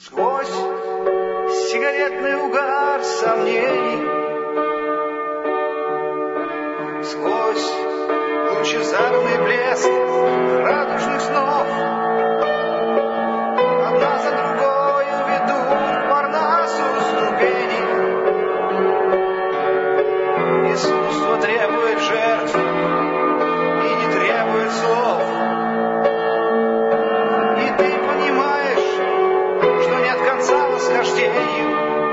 Сквозь сигаретный угар сомнений, сквозь лучезарный блеск радужных снов, одна за другою ведут Парнасу ступени. Искусство требует жертв и не требует слов. И ты понимаешь, что нет конца восхождению,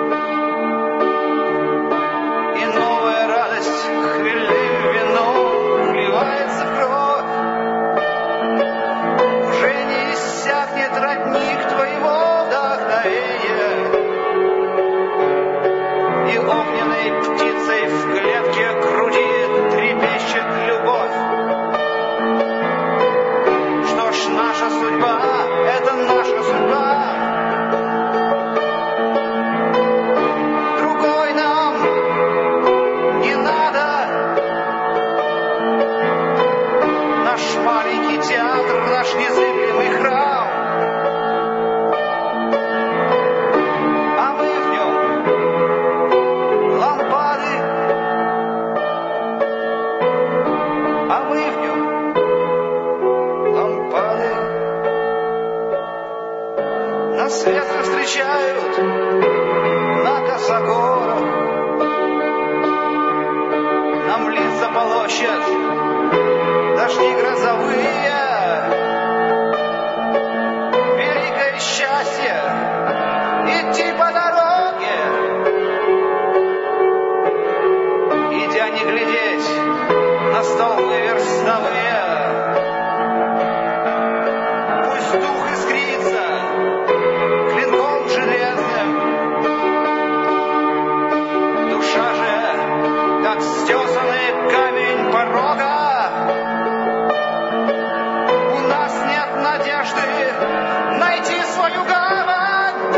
и новая радость хмельным вином вливается в кровь. Уже не иссякнет родник твоего вдохновения, и огненной птицей в клетке груди трепещет любовь. Что ж, наша судьба — это наша судьба. Другой нам не надо. Наш маленький театр, наш незыблемый храм, а мы в нем лампады, а мы в нем лампады. Нас светло встречают на косогорах, нам лица полощет дожди грозовые. Великое счастье идти по дороге, идя не глядеть на столбы верстовые. Пусть дух искрится клинком железным, душа же, как стесанный камень порога. У нас нет надежды найти свою гавань,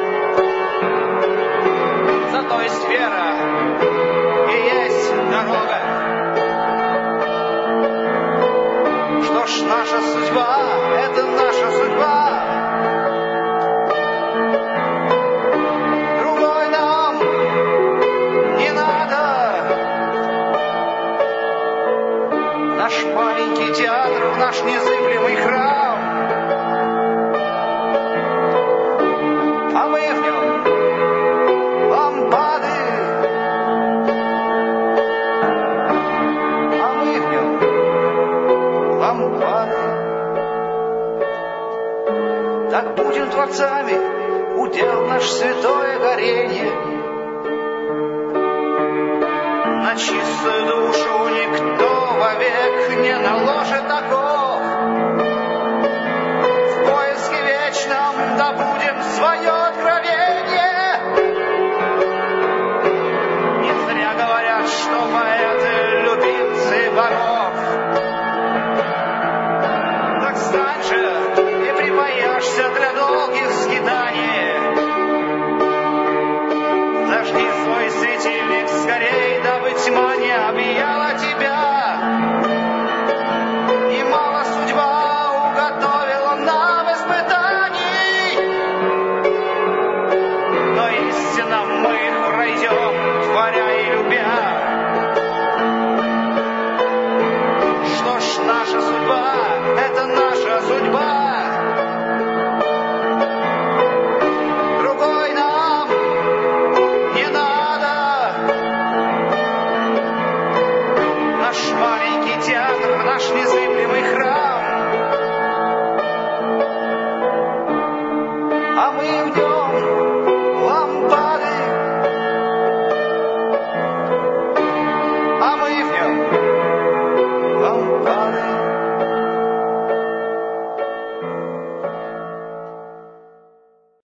зато есть вера и есть дорога. Что ж, наша судьба — это наша судьба. Другой нам не надо. Наш маленький театр, наш незыблемый храм, а мы в нем лампады, а мы в нем лампады. Так будем творцами, удел наш святое горение. На чистую душу никто вовек не наложит оков. В поиске вечном добудем свое откровение. Не зря говорят, что поэты любимцы богов. Так стань же и припаяшься для долгих скитаний. Зажги свой светильник скорей, дабы тьма не объяла тебя. И мало судьба уготовила нам испытаний, но истинно мы их пройдем, творя и любя. Что ж, наша судьба — это наша судьба. Другой нам не надо. Наш маленький театр, наш незыблемый храм, а мы